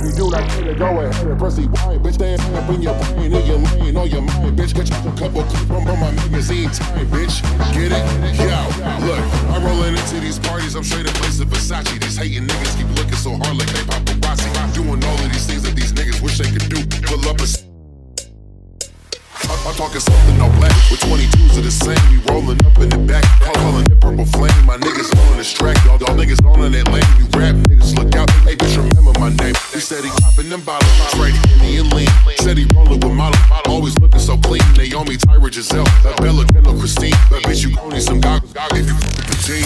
You do not need to go ahead and press rewind, bitch. Stand up in your brain, in your lane, on your mind, bitch. Get you a couple clips from my magazine time, bitch. Get it? Yo, look, I'm rolling into these parties, I'm straight up placing Versace. These hating niggas keep looking so hard like they paparazzi. I'm doing all of these things that these niggas wish they could do. Pull up a I'm talking something all black with 22s of the same. We rolling up in the back, calling it purple flame. My niggas on this track, y'all niggas on that lane. You rap niggas, look out, hey bitch, remember my name. He said he popping them bottles, right Henny and lean. Said he rolling with model, always looking so clean. Naomi, Tyra, Giselle, Bella, Kendall, Christine. But bitch, you gon' need some goggles if you fuck with the team.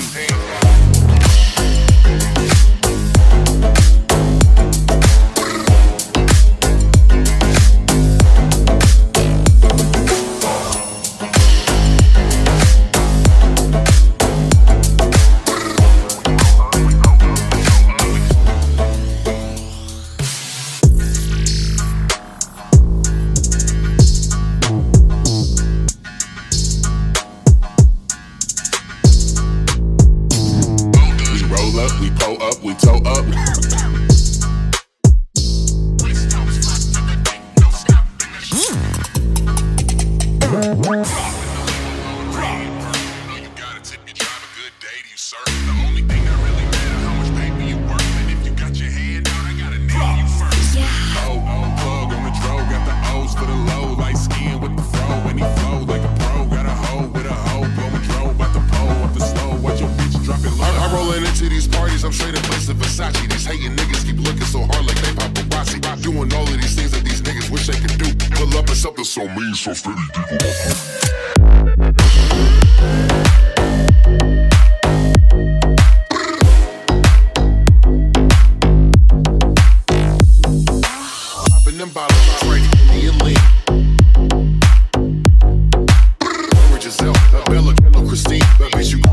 We pull up, we toe up. I'm straight up placing Versace. These hating niggas keep looking so hard like they paparazzi. Doing all of these things that these niggas wish they could do. Pull up in something so mean, so steady. Popping them bottles, right Henny and lean. Giselle, Bella, Kendall, Christine. But bitch, you